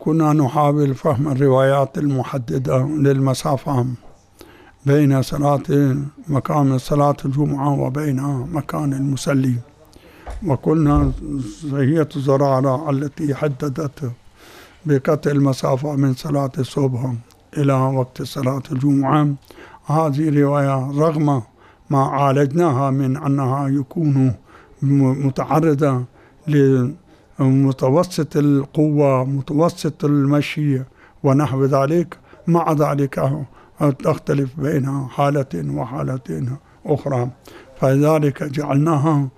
كنا نحاول فهم الروايات المحددة للمسافة بين مكان صلاة الجمعة وبين مكان المصلي، وقلنا هي زرارة التي حددت بقطع المسافة من صلاة الصبح إلى وقت صلاة الجمعة. هذه رواية رغم ما عالجناها من أنها يكون متعرضة لمتوسط القوة، متوسط المشي ونحو ذلك، مع ذلك تختلف بين حالة وحالة أخرى، فلذلك جعلناها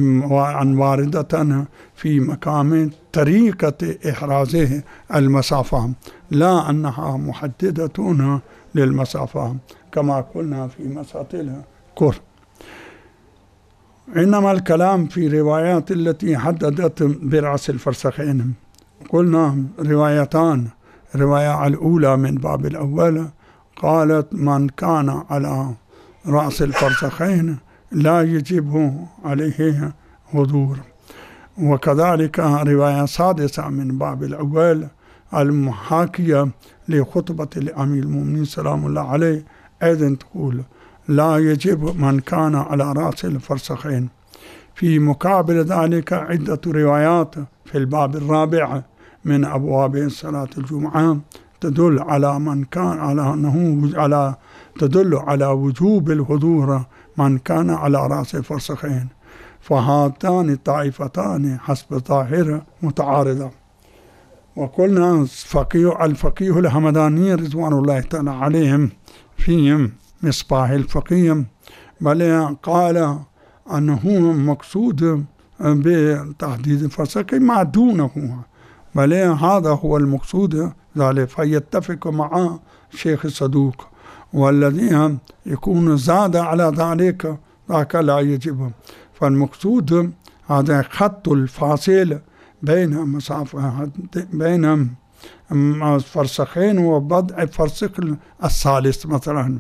واردة في مقام طريقة إحرازه المسافة، لا أنها محددة للمسافة كما قلنا في مسألة الكر. إنما الكلام في روايات التي حددت برأس الفرسخين. قلنا روايتان، الرواية الأولى من باب الأول قالت من كان على رأس الفرسخين لا يجب عليه حضور، وكذلك رواية سادسة من باب الأول المحاكية لخطبة الأمير المؤمنين سلام الله عليه أيضا تقول لا يجب من كان على رأس الفرسخين. في مقابل ذلك عدة روايات في الباب الرابع من أبواب صلاة الجمعة تدل على من كان على أنه تدل على وجوب الحضور من كان على رأس الفرسخين، فهاتان الطائفتان حسب ظاهرة متعارضة. وقلنا الفقيه الهمداني رضوان الله تعالى عليهم في مصباح الفقيه بل قال أنه مقصود بتحديد الفرسخين ما دونه، بل هذا هو المقصود ذلك، فيتفق مع الشيخ الصدوق، والذي يكون زاد على ذلك ذاك لا يجب. فالمقصود هذا خط الفاصل بين مسافة بين الفرسخين وبدء الفرسخ الثالث مثلا.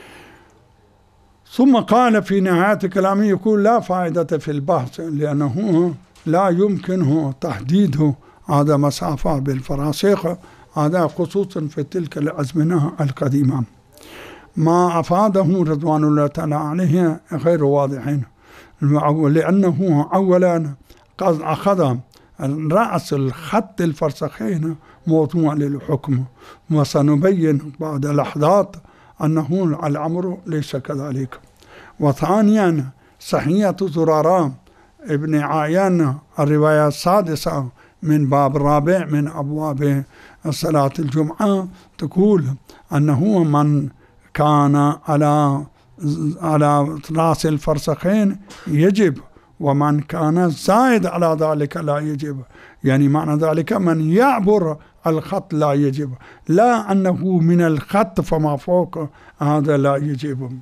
ثم قال في نهاية كلامه يقول لا فائدة في البحث لأنه لا يمكنه تحديد هذا مسافة بالفراسخ، هذا خصوصا في تلك الأزمنة القديمة. ما أفاده رضوان الله تعالى عليه غير واضح، لأنه أولا قد أخذ رأس الخط الفرسخين موضوع للحكم، وسنبين بعد لحظات أنه الأمر ليس كذلك. وثانيا صحية زرارة ابن عيان الرواية السادسة من باب الرابع من أبواب صلاة الجمعة تقول أنه من كان على رأس الفرسخين يجب، ومن كان زائد على ذلك لا يجب، يعني معنى ذلك من يعبر الخط لا يجب، لا أنه من الخط فما فوق هذا لا يجب.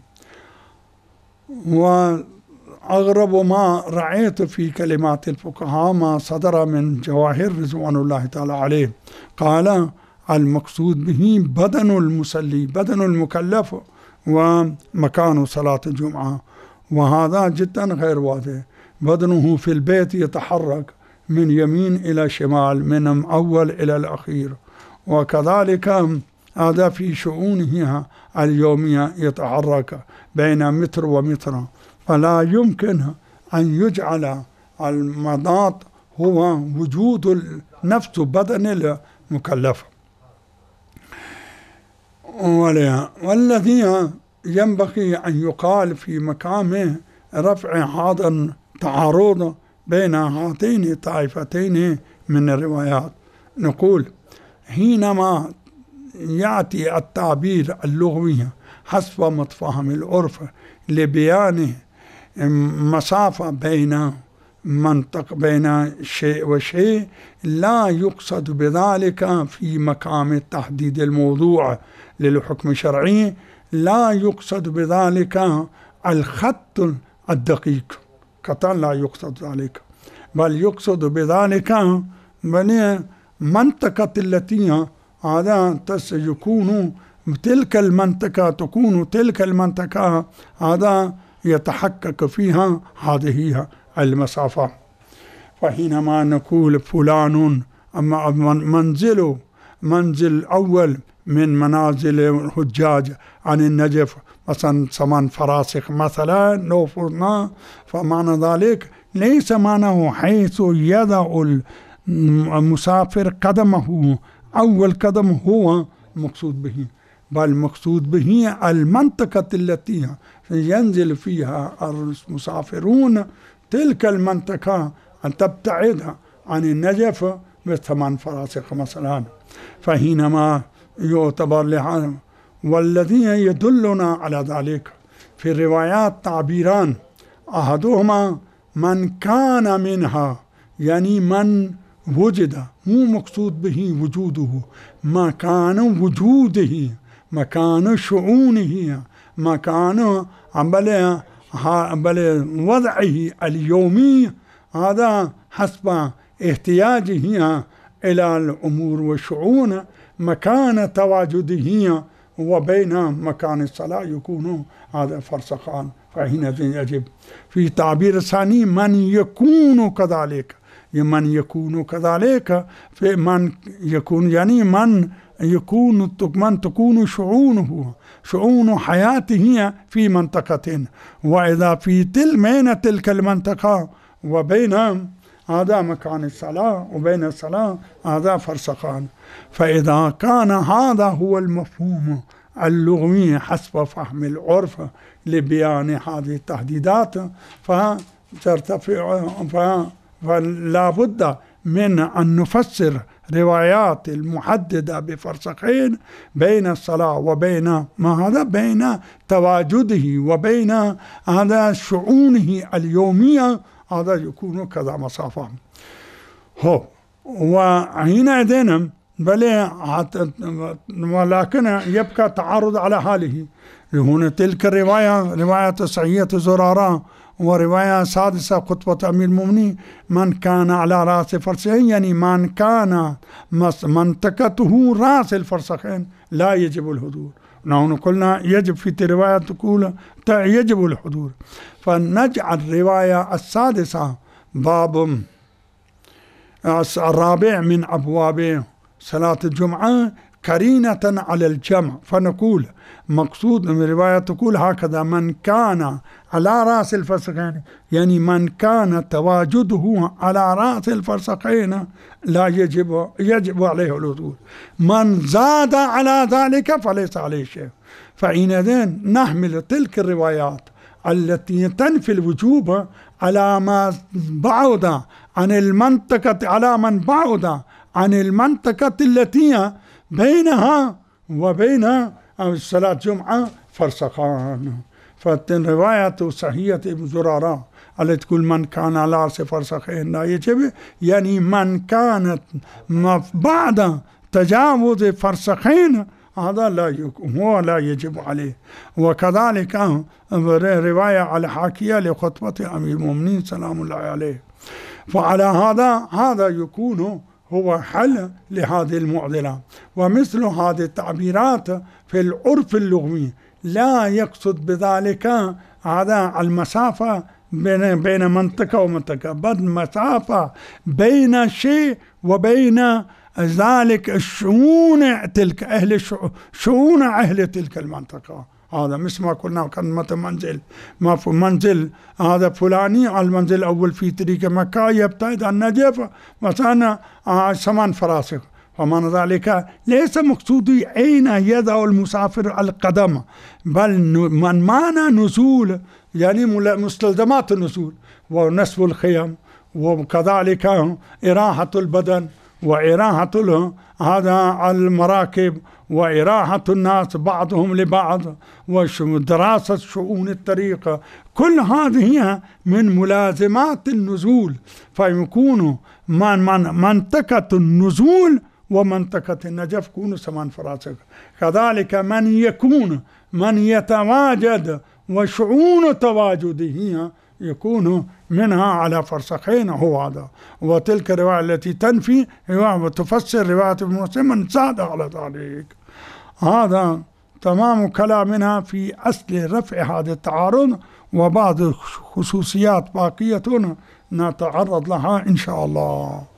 وأغرب ما رأيت في كلمات الفقهاء ما صدر من جواهر رضوان الله تعالى عليه، قال المقصود به بدن المصلي، بدن المكلف ومكان صلاة الجمعة، وهذا جدا غير واضح. بدنه في البيت يتحرك من يمين إلى شمال، من أول إلى الأخير، وكذلك هذا في شؤونه اليومية يتحرك بين متر ومتر، فلا يمكن أن يجعل المضاد هو وجود نفس بدن المكلف. والذي ينبغي أن يقال في مقام رفع هذا التعارض بين هاتين الطائفتين من الروايات، نقول حينما يأتي التعبير اللغوي حسب متفهم العرف لبيان مسافة بين شيء وشيء، لا يقصد بذلك في مقام تحديد الموضوع للحكم الشرعي، لا يقصد بذلك الخط الدقيق قطعا، لا يقصد ذلك، بل يقصد بذلك منطقة التي هذا يكون تلك المنطقة، تكون تلك المنطقة هذا يتحقق فيها هذه المسافة. فحينما نقول فلان منزل منزل أول من منازل الحجاج عن النجف مثلا 8 فراسخ مثلا لو فرضنا، فمعنى ذلك ليس معناه حيث يضع المسافر قدمه أول قدم هو مقصود به، بل المقصود به المنطقة التي ينزل فيها المسافرون، تلك المنطقة أن تبتعد عن النجف ب8 فراسخ مثلا. فحينما يعتبر لهذا، والذي يدلنا على ذلك في الروايات تعبيران، أحدهما من كان منها، يعني من وجد، مو مقصود به وجوده، مكان وجوده، مكان شؤونه، مكان بل وضعه اليومي، هذا حسب احتياجه إلى الأمور والشؤون، مكان تواجده وبين مكان الصلاة يكون هذا فرسخان. فحينئذ يجب في تعبير ثاني من يكون كذلك، من يكون كذلك، في من يكون يعني من يكون، من تكون شؤون حياته في منطقة، وإذا في بين تلك المنطقة وبين هذا مكان الصلاة وبين الصلاة هذا فرسخان. فإذا كان هذا هو المفهوم اللغوي حسب فهم العرف لبيان هذه التحديدات، فلا بد من أن نفسر روايات المحددة بفرسخين بين الصلاة وبين ما هذا، بين تواجده وبين هذا شؤونه اليومية، هذا يكون كذا مسافة. وحينئذ ولكن يبقى تعارض على حاله. هنا تلك الرواية رواية صحية زرارة، ورواية سادسة خطبة أمير المؤمنين من كان على رأس فرسخين، يعني من كان منطقته رأس الفرسخين لا يجب الحضور. نحن قلنا يجب في رواية تقول يجب الحضور، فنجعل الرواية السادسة باب الرابع من أبواب صلاة الجمعة قرينة على الجمع، فنقول مقصود من الرواية تقول هكذا من كان على رأس الفرسخين، يعني من كان تواجده على رأس الفرسخين لا يجب عليه الحضور، من زاد على ذلك فليس عليه شيء. فحينئذ نحمل تلك الروايات التي تنفي الوجوب على ما بعد عن المنطقة، على من بعد عن المنطقة التي بينها وبين صلاة جمعة فرسخان. فالرواية صحية ابن زرارة التي تقول من كان على رأس فرسخين لا يجب، يعني من كانت بعد تجاوز فرسخين هذا لا يجب عليه. وكذلك رواية على حاكية لخطبة أمير المؤمنين سلام الله عليه. فعلى هذا يكون هو حل لهذه المعضلة. ومثل هذه التعبيرات في العرف اللغوي لا يقصد بذلك هذا المسافة بين منطقة ومنطقة، بل مسافة بين شيء وبين ذلك الشؤون تلك شؤون أهل تلك المنطقة. هذا مثل ما قلنا كلمة منزل، ما في منزل هذا فلاني، المنزل الأول في طريق مكة يبتعد عن النجف مثلا 8 فراسخ، فمعنى ذلك ليس مقصودي أين يضع المسافر القدم، بل من معنى نزول يعني مستلزمات النزول ونسب الخيم، وكذلك إراحة البدن وإراحة هذا المراكب وإراحة الناس بعضهم لبعض ودراسة شؤون الطريق، كل هذه من ملازمات النزول. فيكون منطقة النزول ومنطقة النجف يكون 8 فراسخ. كذلك من يتواجد وشؤون تواجده يكون منها على فرسخين هو هذا. وتلك الرواية التي تنفي وتفسر رواية ابن مسلم من زاد على ذلك. هذا تمام كلامنا في أصل رفع هذا التعارض، وبعض خصوصيات باقية نتعرض لها إن شاء الله.